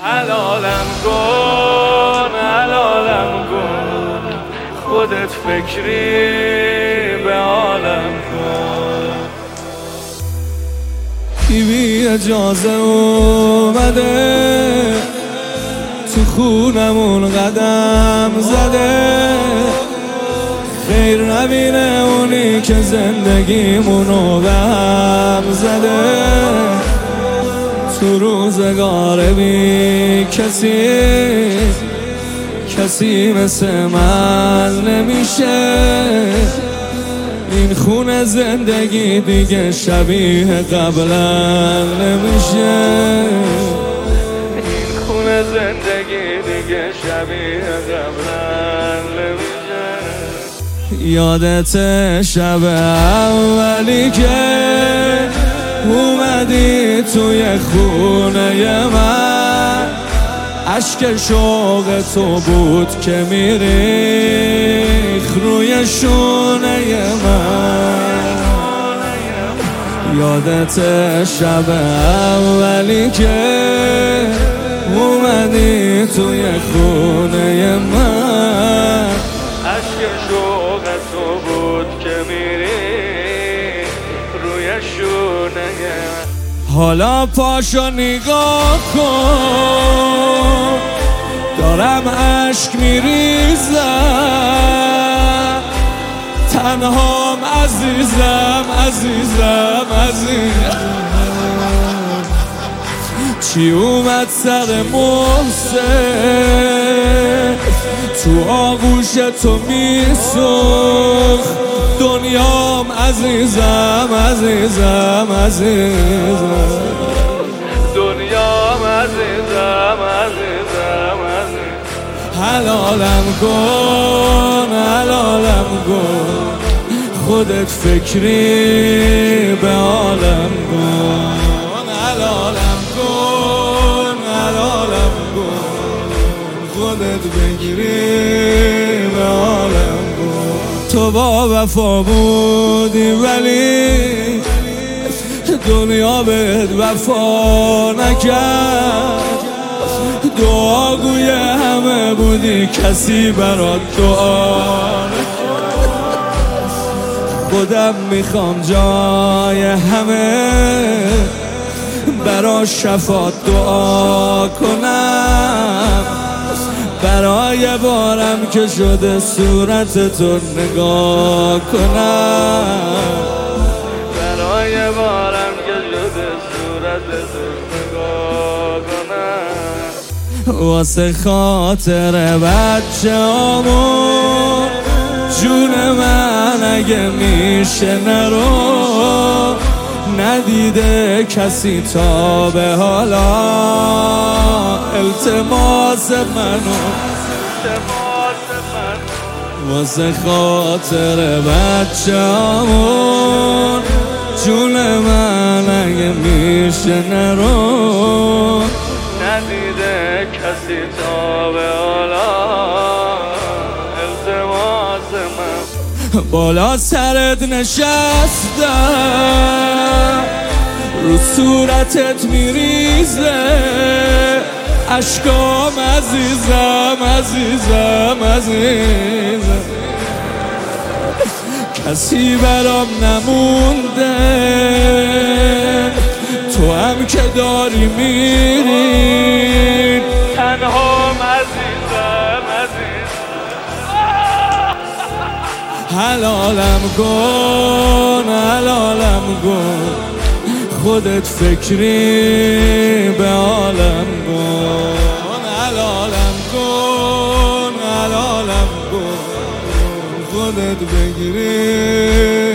حلالم کن حلالم کن، خودت فکری به عالم کن. بی اجازه اومده تو خونمون قدم زده، خیر نبینه اونی که زندگیمونو به هم زده. تو روزگار بی کسی مثل من نمیشه. این خونه زندگی دیگه شبیه قبلا نمیشه. این خونه زندگی دیگه شبیه قبلا نمیشه. یادت شب اولی که اومدی توی خونه من، اشک شوق تو بود که میریخ روی شونه من. یادت شب اولی که اومدی توی خونه من، اشک شوق تو بود که میریخ روی شونه من. حالا پاشو نگاه کن، دارم عشق میریزم، تنهام عزیزم عزیزم عزیزم. چی اومد سر محسن تو آغوش تو میسوخت دنیام عزیزم عزیزم عزیزم. دنیام عزیزم عزیزم عزیزم. حلالم کن حلالم کن، خودت فکری به عالم کن. حلالم کن حلالم کن، خودت بگیری به عالم کن. تو با وفا بودی ولی دنیا بهت وفا نکرد. دعاگوی همه بودی کسی برات دعا نکرد. خودم میخوام جای همه برا شفاعت دعا کنم، برای بارم که شده صورت تو نگاه کنم، برای بارم که شده صورت تو نگاه کنم. واسه خاطر بچه‌امون جون من اگه میشه نرو، ندیده کسی تا به حالا التماس منو. واسه خاطر بچه‌امون جون من اگه میشه نرو، ندیده کسی تا به حالا التماس من. بالا سرت نشستم رو صورتت میریزه اشکام عزیزم عزیزم عزیزم. کسی برام نمونده تو هم که داری میری، تنهام عزیزم عزیزم. حلالم کن حلالم کن، خودت فکری به عالم کن. حلالم کن حلالم کن، خودت بگیری